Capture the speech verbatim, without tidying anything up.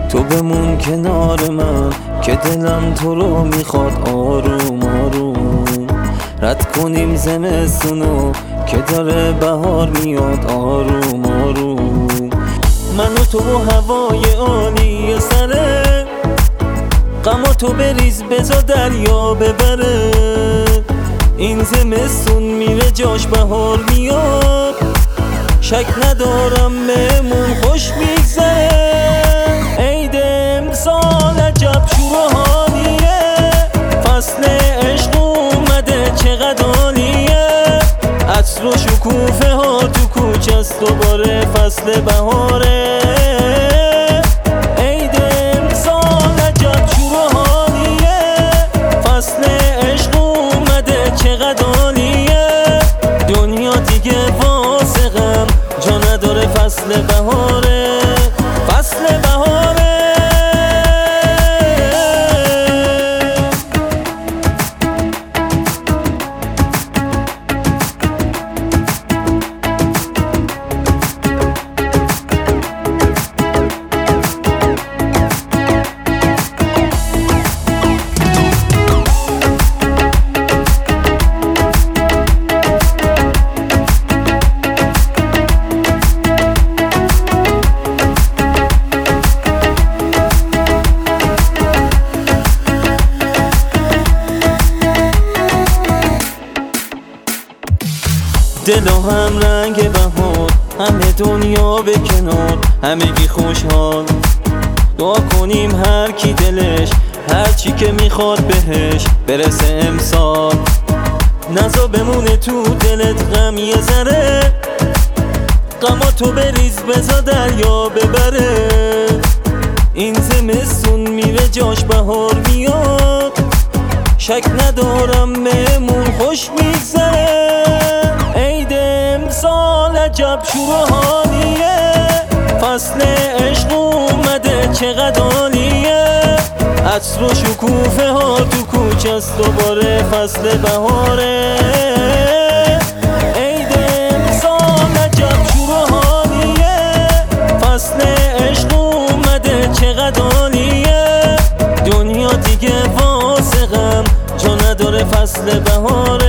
تو بمون کنار من که دلم تو رو میخواد آروم آروم. رد کنیم زمستونو که داره بهار میاد آروم آروم. من و تو و هوای عالی سره، غم و تو بریز بزا دریا ببره. این زمستون میره جاش بهار میاد، شک ندارم بهمون خوش میگذره. عید امسال عجب شور و حالیه، فصل عشق اومده چقدر عالیه. عطر و شکوفه ها تو کوچه است، دوباره فصل بهاره. عید امسال عجب شور و حالیه، فصل عشق اومده چقدر عالیه. دنیا دیگه واسه غم جا نداره، فصل بهاره، فصل بهاره. دل و هم رنگ بهار، همه دنیا به کنار، همگی خوشحال. دعا کنیم هر کی دلش هر چی که میخواد بهش برسه امسال. نزا بمونه تو دلت غم یه ذره، غما تو بریز بزا دریا ببره. این زمستون میره جاش بهار میاد، شک ندارم بهمون خوش میگذره. عید امسال عجب شور و حالیه، فصل عشق اومده چقدر عالیه. عطر و شکوفه ها تو کوچه است، دوباره فصل بهاره. عید امسال عجب شور و حالیه، فصل عشق اومده چقدر عالیه. دنیا دیگه واسه غم جا نداره، فصل بهاره.